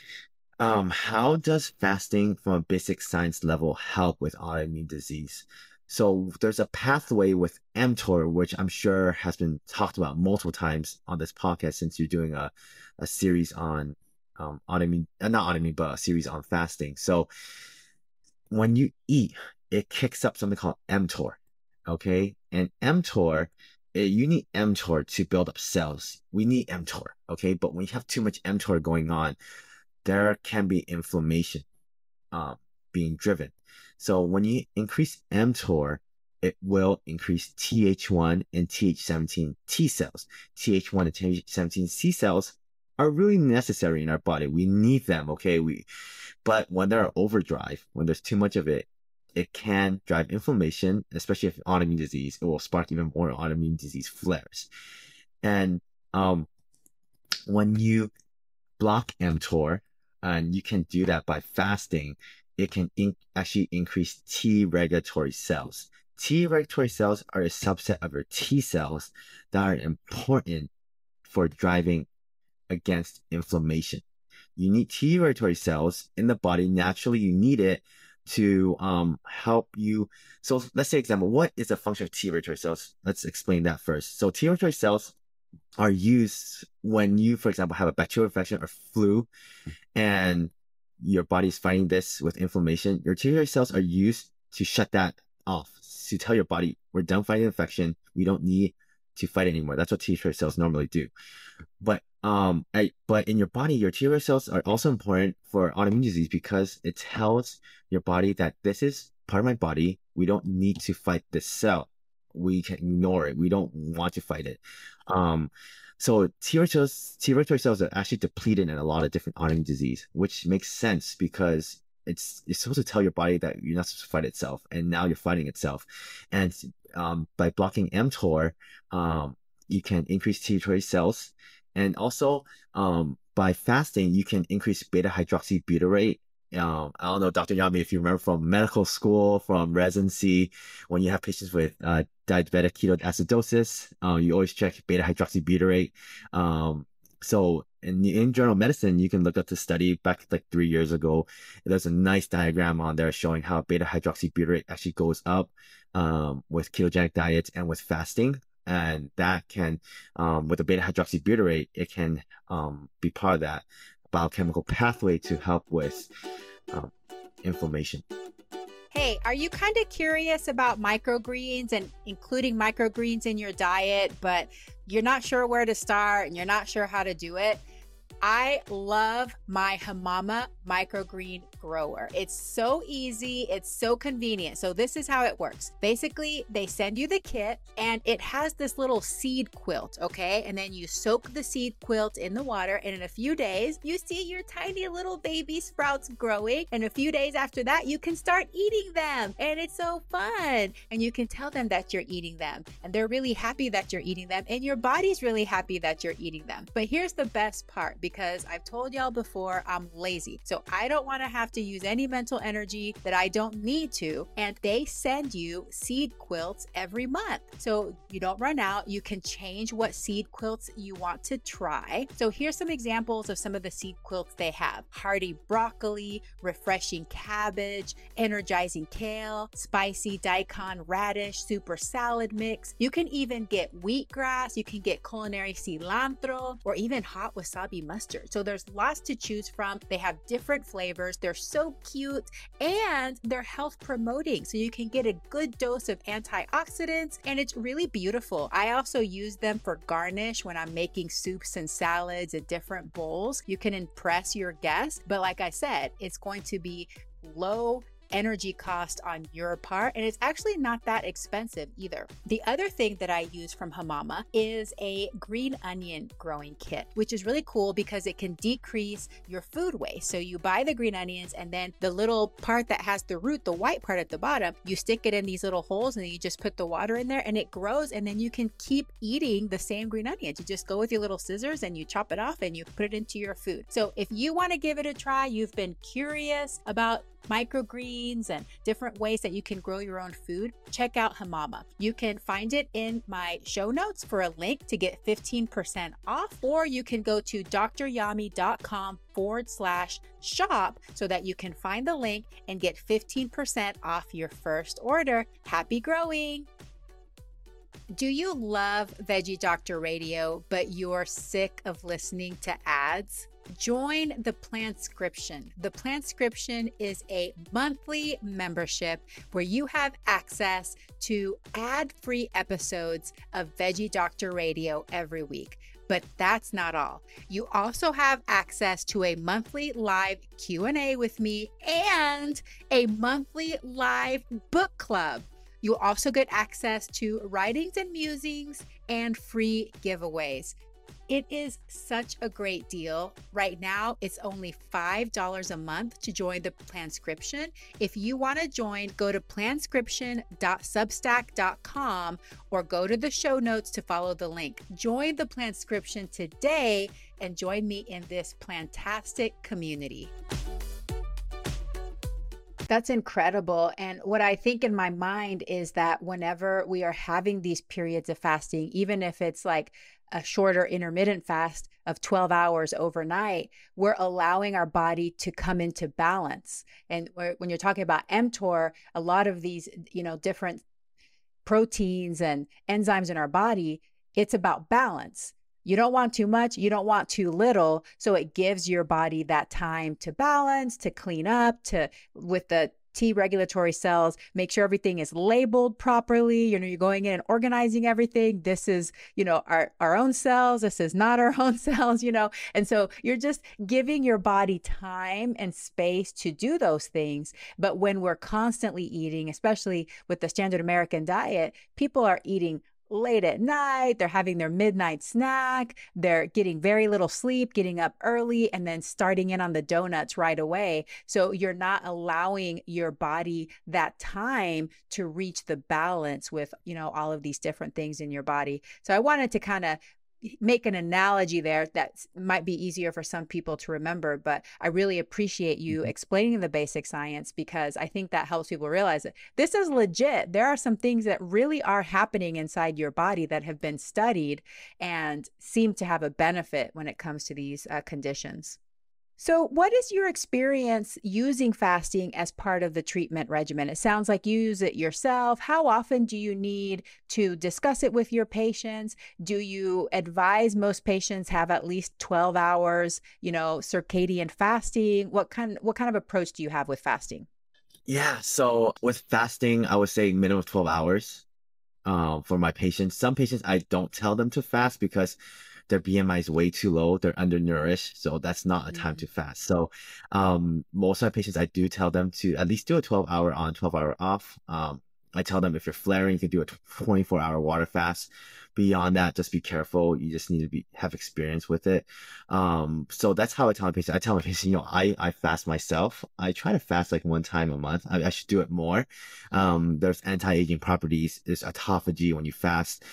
how does fasting from a basic science level help with autoimmune disease? So there's a pathway with mTOR, which I'm sure has been talked about multiple times on this podcast since you're doing a series on autoimmune, not autoimmune, but a series on fasting. So when you eat, it kicks up something called mTOR, okay? And mTOR, you need mTOR to build up cells. We need mTOR, okay? But when you have too much mTOR going on, there can be inflammation being driven. So when you increase mTOR, it will increase Th1 and Th17 T cells. Th1 and Th17 C cells are really necessary in our body. We need them, okay? But when they're overdrive, when there's too much of it, it can drive inflammation, especially if autoimmune disease. It will spark even more autoimmune disease flares. And when you block mTOR, and you can do that by fasting, it can actually increase T regulatory cells. T regulatory cells are a subset of your T cells that are important for driving against inflammation. You need T regulatory cells in the body. Naturally, you need it to help you. So let's say, example, what is the function of T regulatory cells? Let's explain that first. So T regulatory cells are used when you, for example, have a bacterial infection or flu, and your body is fighting this with inflammation. Your T regulatory cells are used to shut that off, to tell your body, we're done fighting infection. We don't need to fight anymore. That's what T regulatory cells normally do. But in your body, your T regulatory cells are also important for autoimmune disease because it tells your body that this is part of my body. We don't need to fight this cell. We can ignore it. We don't want to fight it. So T regulatory cells are actually depleted in a lot of different autoimmune disease, which makes sense because it's supposed to tell your body that you're not supposed to fight itself, and now you're fighting itself. And by blocking mTOR, you can increase T regulatory cells, and also by fasting, you can increase beta hydroxybutyrate. I don't know, Dr. Yami, if you remember from medical school, from residency, when you have patients with diabetic ketoacidosis, you always check beta hydroxybutyrate. So in Journal of Medicine, you can look up the study back like 3 years ago. There's a nice diagram on there showing how beta hydroxybutyrate actually goes up with ketogenic diets and with fasting. And that can, with the beta hydroxybutyrate, it can be part of that biochemical pathway to help with inflammation. Hey, are you kind of curious about microgreens and including microgreens in your diet, but you're not sure where to start and you're not sure how to do it? I love my Hamama microgreen grower. It's so easy. It's so convenient. So this is how it works. Basically, they send you the kit and it has this little seed quilt, okay? And then you soak the seed quilt in the water, and in a few days, you see your tiny little baby sprouts growing. And a few days after that, you can start eating them. And it's so fun. And you can tell them that you're eating them. And they're really happy that you're eating them. And your body's really happy that you're eating them. But here's the best part, because I've told y'all before, I'm lazy. So I don't want to have to use any mental energy that I don't need to. And they send you seed quilts every month. So you don't run out. You can change what seed quilts you want to try. So here's some examples of some of the seed quilts they have: hearty broccoli, refreshing cabbage, energizing kale, spicy daikon radish, super salad mix. You can even get wheatgrass, you can get culinary cilantro, or even hot wasabi mustard. So there's lots to choose from. They have different flavors. They're so cute and they're health promoting. So you can get a good dose of antioxidants and it's really beautiful. I also use them for garnish when I'm making soups and salads in different bowls. You can impress your guests, but like I said, it's going to be low energy cost on your part, and it's actually not that expensive either. The other thing that I use from Hamama is a green onion growing kit, which is really cool because it can decrease your food waste. So you buy the green onions and then the little part that has the root, the white part at the bottom, you stick it in these little holes and then you just put the water in there and it grows, and then you can keep eating the same green onions. You just go with your little scissors and you chop it off and you put it into your food. So if you want to give it a try, you've been curious about microgreens and different ways that you can grow your own food, check out Hamama. You can find it in my show notes for a link to get 15% off, or you can go to DrYami.com/shop so that you can find the link and get 15% off your first order. Happy growing! Do you love Veggie Doctor Radio, but you're sick of listening to ads? Join the Planscription. The Planscription is a monthly membership where you have access to ad-free episodes of Veggie Doctor Radio every week. But that's not all. You also have access to a monthly live Q&A with me and a monthly live book club. You'll also get access to writings and musings and free giveaways. It is such a great deal. Right now, it's only $5 a month to join the Planscription. If you want to join, go to planscription.substack.com or go to the show notes to follow the link. Join the Planscription today and join me in this plantastic community. That's incredible. And what I think in my mind is that whenever we are having these periods of fasting, even if it's like a shorter intermittent fast of 12 hours overnight, we're allowing our body to come into balance. And when you're talking about mTOR, a lot of these, different proteins and enzymes in our body, it's about balance. You don't want too much, you don't want too little. So it gives your body that time to balance, to clean up, with the T regulatory cells, make sure everything is labeled properly. You're going in and organizing everything. This is, our own cells. This is not our own cells, And so you're just giving your body time and space to do those things. But when we're constantly eating, especially with the standard American diet, people are eating late at night, they're having their midnight snack, they're getting very little sleep, getting up early, and then starting in on the donuts right away. So you're not allowing your body that time to reach the balance with, all of these different things in your body. So I wanted to kind of make an analogy there that might be easier for some people to remember, but I really appreciate you explaining the basic science, because I think that helps people realize that this is legit. There are some things that really are happening inside your body that have been studied and seem to have a benefit when it comes to these conditions. So what is your experience using fasting as part of the treatment regimen? It sounds like you use it yourself. How often do you need to discuss it with your patients? Do you advise most patients have at least 12 hours, circadian fasting? What kind of approach do you have with fasting? Yeah, so with fasting, I would say minimum of 12 hours for my patients. Some patients, I don't tell them to fast because their BMI is way too low. They're undernourished. So that's not a time to fast. So most of my patients, I do tell them to at least do a 12-hour on, 12-hour off. I tell them if you're flaring, you can do a 24-hour water fast. Beyond that, just be careful. You just need to have experience with it. So that's how I tell my patients. I tell my patients, I fast myself. I try to fast like one time a month. I should do it more. There's anti-aging properties. There's autophagy when you fast.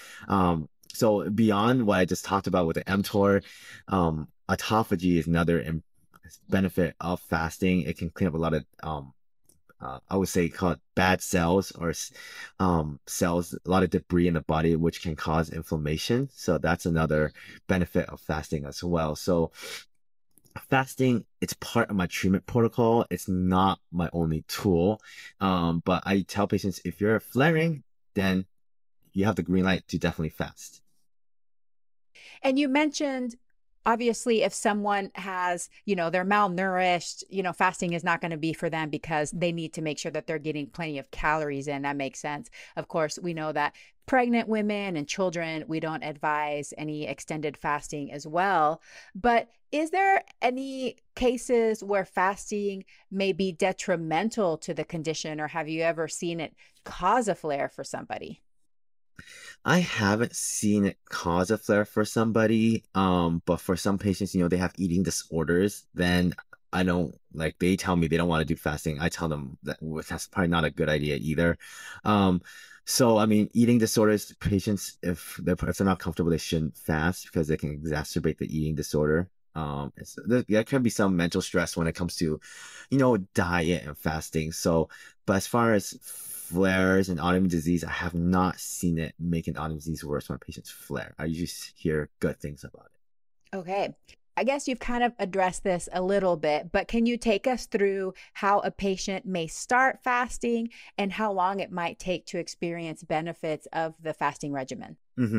So beyond what I just talked about with the mTOR, autophagy is another benefit of fasting. It can clean up a lot of I would say called bad cells or cells, a lot of debris in the body, which can cause inflammation. So that's another benefit of fasting as well. So fasting, it's part of my treatment protocol. It's not my only tool. But I tell patients, if you're flaring, then you have the green light to definitely fast. And you mentioned, obviously, if someone has, they're malnourished, fasting is not going to be for them because they need to make sure that they're getting plenty of calories in. That makes sense. Of course, we know that pregnant women and children, we don't advise any extended fasting as well. But is there any cases where fasting may be detrimental to the condition, or have you ever seen it cause a flare for somebody? I haven't seen it cause a flare for somebody, but for some patients, they have eating disorders, then I don't like, they tell me they don't want to do fasting. I tell them that that's probably not a good idea either. So I mean, eating disorders patients, if they're not comfortable, they shouldn't fast because they can exacerbate the eating disorder. There can be some mental stress when it comes to, diet and fasting. So, but as far as flares and autoimmune disease, I have not seen it make an autoimmune disease worse when patients flare. I usually hear good things about it. Okay. I guess you've kind of addressed this a little bit, but can you take us through how a patient may start fasting and how long it might take to experience benefits of the fasting regimen?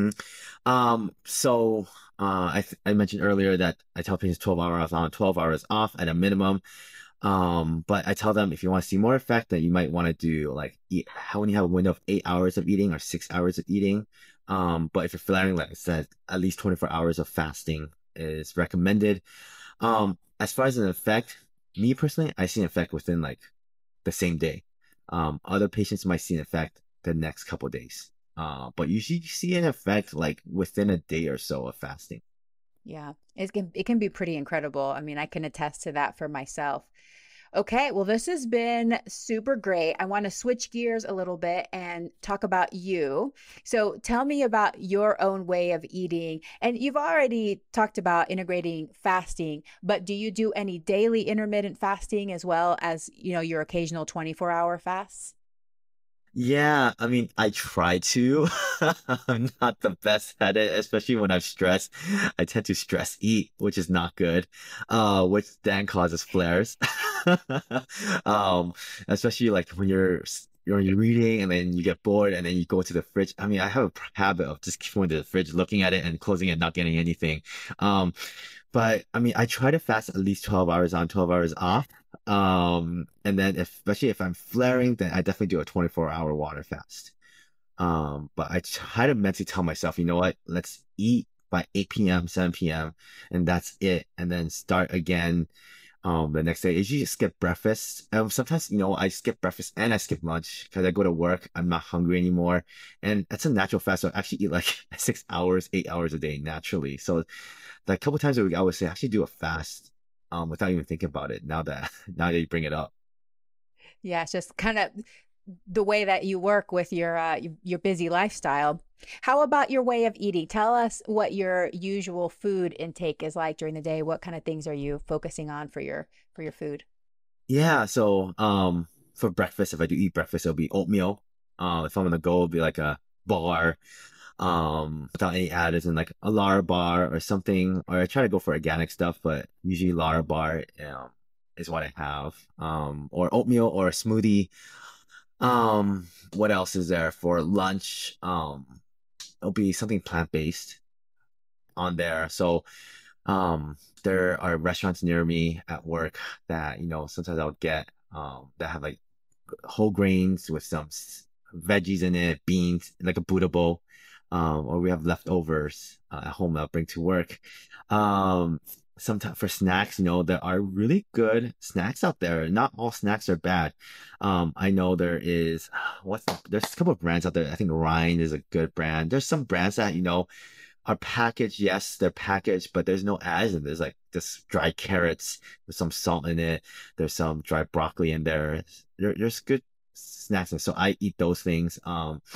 So I mentioned earlier that I tell patients 12 hours on, 12 hours off at a minimum. But I tell them if you want to see more effect, then you might want to do like when you have a window of 8 hours of eating or 6 hours of eating. But if you're flaring, like I said, at least 24 hours of fasting is recommended. As far as an effect, me personally, I see an effect within like the same day. Other patients might see an effect the next couple of days. But usually you see an effect like within a day or so of fasting. Yeah, it can be pretty incredible. I mean, I can attest to that for myself. Okay, well, this has been super great. I want to switch gears a little bit and talk about you. So tell me about your own way of eating. And you've already talked about integrating fasting, but do you do any daily intermittent fasting as well as, your occasional 24-hour fasts? Yeah, I mean, I try to. I'm not the best at it, especially when I'm stressed. I tend to stress eat, which is not good, which then causes flares. Um, Especially like when you're reading and then you get bored and then you go to the fridge. I mean, I have a habit of just going to the fridge, looking at it and closing it, not getting anything. Um, but I mean, I try to fast at least 12 hours on, 12 hours off. And then especially if I'm flaring, then I definitely do a 24-hour water fast. But I try to mentally tell myself, you know what, let's eat by 8 p.m., 7 p.m., and that's it. And then start again the next day. I usually just skip breakfast. Sometimes, I skip breakfast and I skip lunch because I go to work. I'm not hungry anymore. And that's a natural fast. So I actually eat like 6 hours, 8 hours a day naturally. So like a couple times a week, I would say actually do a fast without even thinking about it now that you bring it up. Yeah, it's just kind of the way that you work with your busy lifestyle. How about your way of eating? Tell us what your usual food intake is like during the day. What kind of things are you focusing on for your food? Yeah, so for breakfast, if I do eat breakfast, it'll be oatmeal. If I'm gonna go, it'll be like a bar, without any additives and like a Lara bar or something. Or I try to go for organic stuff, but usually Lara bar is what I have. Or oatmeal or a smoothie. What else is there for lunch? It'll be something plant-based on there. So there are restaurants near me at work that, sometimes I'll get that have like whole grains with some veggies in it, beans, like a Buddha bowl. Or we have leftovers at home that I'll bring to work. Sometimes for snacks, there are really good snacks out there. Not all snacks are bad. I know there is there's a couple of brands out there. I think Rind is a good brand. There's some brands that, are packaged. Yes, they're packaged, but there's no ads and there's like this dry carrots with some salt in it. There's some dry broccoli in there. There's good snacks. And so I eat those things.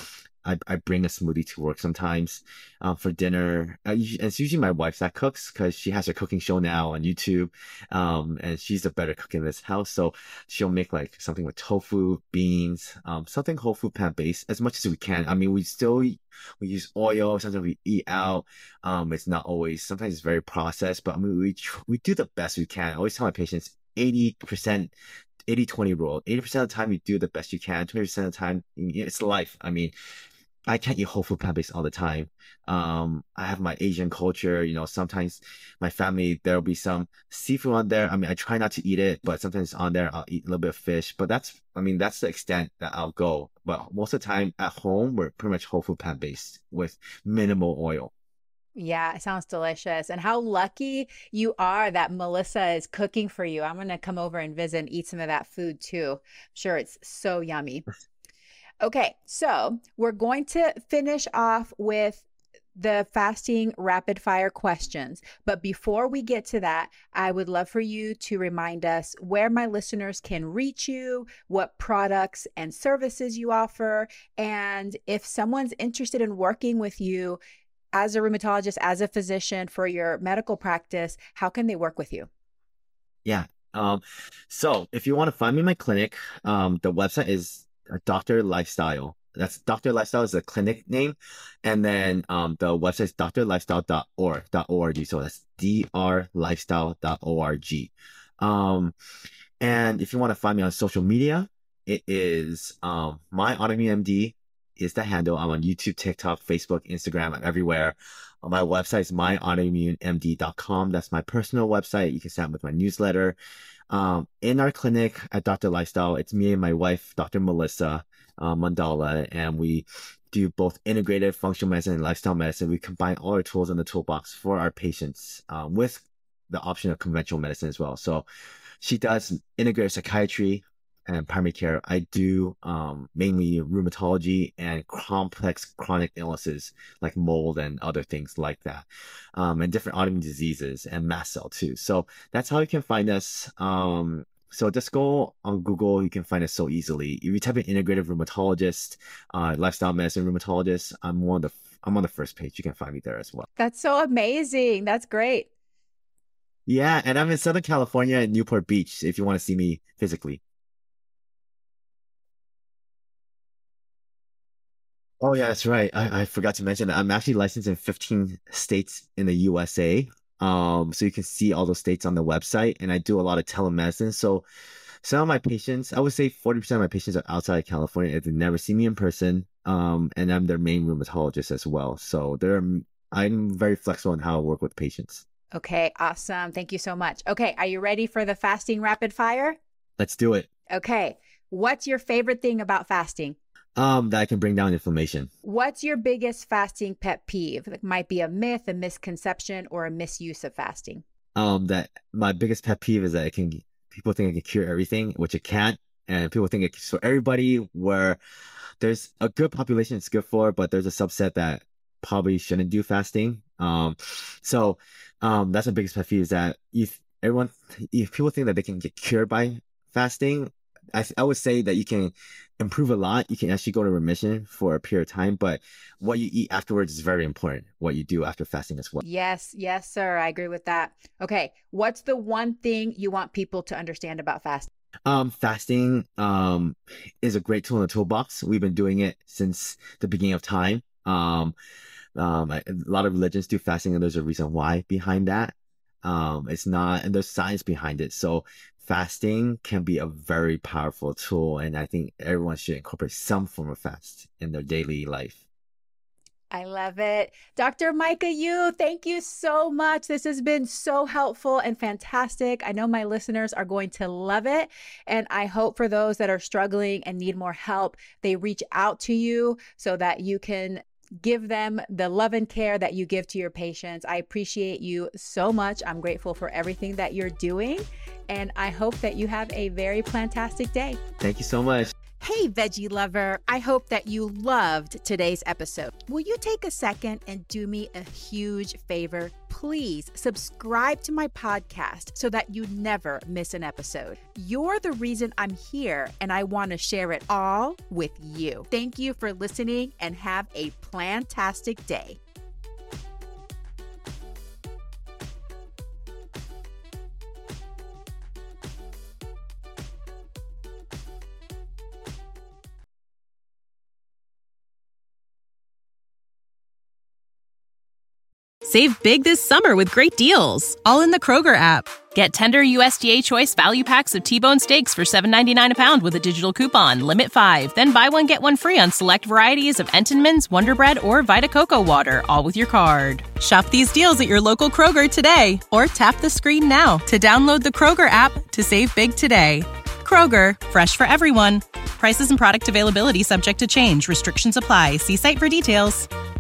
I bring a smoothie to work sometimes for dinner. It's usually my wife that cooks because she has her cooking show now on YouTube. And she's the better cook in this house. So she'll make like something with tofu, beans, something whole food plant based as much as we can. I mean, we use oil. Sometimes we eat out. It's not always, sometimes it's very processed, but I mean, we do the best we can. I always tell my patients 80%, 80-20 rule. 80% of the time you do the best you can. 20% of the time, it's life. I mean, I can't eat whole food plant-based all the time. I have my Asian culture, sometimes my family, there'll be some seafood on there. I mean, I try not to eat it, but sometimes on there, I'll eat a little bit of fish, but that's the extent that I'll go. But most of the time at home, we're pretty much whole food plant-based with minimal oil. Yeah, it sounds delicious. And how lucky you are that Melissa is cooking for you. I'm going to come over and visit and eat some of that food too. I'm sure it's so yummy. Okay, so we're going to finish off with the fasting rapid fire questions. But before we get to that, I would love for you to remind us where my listeners can reach you, what products and services you offer, and if someone's interested in working with you as a rheumatologist, as a physician for your medical practice, how can they work with you? Yeah. So if you want to find me in my clinic, the website is Dr. Lifestyle. That's Dr. Lifestyle is the clinic name. And then the website is drlifestyle.org. So that's drlifestyle.org. And if you want to find me on social media, it is my autoimmune MD is the handle. I'm on YouTube, TikTok, Facebook, Instagram. I'm everywhere. My website is myautoimmunemd.com. That's my personal website. You can sign up with my newsletter. In our clinic at Dr. Lifestyle, it's me and my wife, Dr. Melissa Mandala, and we do both integrative functional medicine and lifestyle medicine. We combine all our tools in the toolbox for our patients with the option of conventional medicine as well. So she does integrative psychiatry and primary care. I do mainly rheumatology and complex chronic illnesses like mold and other things like that, and different autoimmune diseases and mast cell too. So that's how you can find us. So just go on Google. You can find us so easily. If you type in integrative rheumatologist, lifestyle medicine rheumatologist, I'm on the first page. You can find me there as well. That's so amazing. That's great. Yeah, and I'm in Southern California in Newport Beach if you want to see me physically. Oh yeah, that's right. I forgot to mention that I'm actually licensed in 15 states in the USA. So you can see all those states on the website, and I do a lot of telemedicine. So some of my patients, I would say 40% of my patients are outside of California. They never see me in person. And I'm their main rheumatologist as well. So I'm very flexible in how I work with patients. Okay, awesome. Thank you so much. Okay, are you ready for the fasting rapid fire? Let's do it. Okay, what's your favorite thing about fasting? That I can bring down inflammation. What's your biggest fasting pet peeve? It might be a myth, a misconception, or a misuse of fasting. That my biggest pet peeve is that people think it can cure everything, which it can't. And people think it's for everybody, where there's a good population it's good for, but there's a subset that probably shouldn't do fasting. So that's my biggest pet peeve, is that if people think that they can get cured by fasting, I would say that you can improve a lot. You can actually go to remission for a period of time, but what you eat afterwards is very important. What you do after fasting as well. Yes, sir. I agree with that. Okay. What's the one thing you want people to understand about fasting? Fasting is a great tool in the toolbox. We've been doing it since the beginning of time. A lot of religions do fasting, and there's a reason why behind that. It's not, and there's science behind it. So fasting can be a very powerful tool, and I think everyone should incorporate some form of fast in their daily life. I love it. Dr. Micah Yu, thank you so much. This has been so helpful and fantastic. I know my listeners are going to love it. And I hope for those that are struggling and need more help, they reach out to you so that you can give them the love and care that you give to your patients. I appreciate you so much. I'm grateful for everything that you're doing. And I hope that you have a very plantastic day. Thank you so much. Hey, veggie lover. I hope that you loved today's episode. Will you take a second and do me a huge favor? please subscribe to my podcast so that you never miss an episode. You're the reason I'm here, and I want to share it all with you. Thank you for listening, and have a plantastic day. Save big this summer with great deals, all in the Kroger app. Get tender USDA Choice value packs of T-bone steaks for $7.99 a pound with a digital coupon. Limit 5. Then buy one, get one free on select varieties of Entenmann's, Wonder Bread, or Vita Coco Water, all with your card. Shop these deals at your local Kroger today, or tap the screen now to download the Kroger app to save big today. Kroger, fresh for everyone. Prices and product availability subject to change. Restrictions apply. See site for details.